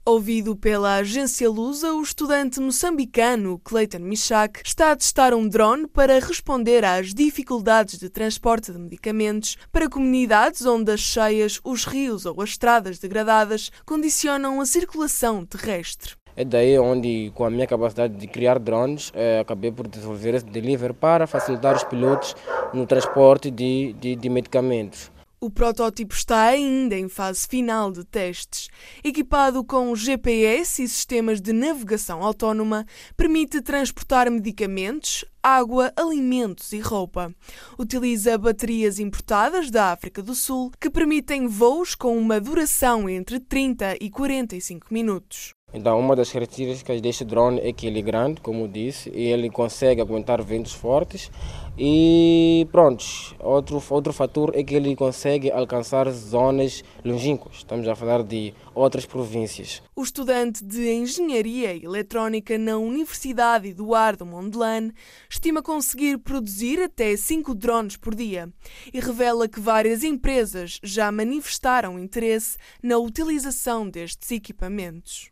Ouvido pela agência Lusa, o estudante moçambicano Cleiton Michak está a testar um drone para responder às dificuldades de transporte de medicamentos para comunidades onde as cheias, os rios ou as estradas degradadas condicionam a circulação terrestre. É daí onde, com a minha capacidade de criar drones, acabei por desenvolver esse delivery para facilitar os pilotos no transporte de medicamentos. O protótipo está ainda em fase final de testes. Equipado com GPS e sistemas de navegação autónoma, permite transportar medicamentos, água, alimentos e roupa. Utiliza baterias importadas da África do Sul que permitem voos com uma duração entre 30 e 45 minutos. Então, uma das características deste drone é que ele é grande, como disse, e ele consegue aguentar ventos fortes. E pronto, outro fator é que ele consegue alcançar zonas longínquas. Estamos a falar de outras províncias. O estudante de Engenharia Eletrónica na Universidade Eduardo Mondlane estima conseguir produzir até 5 drones por dia e revela que várias empresas já manifestaram interesse na utilização destes equipamentos.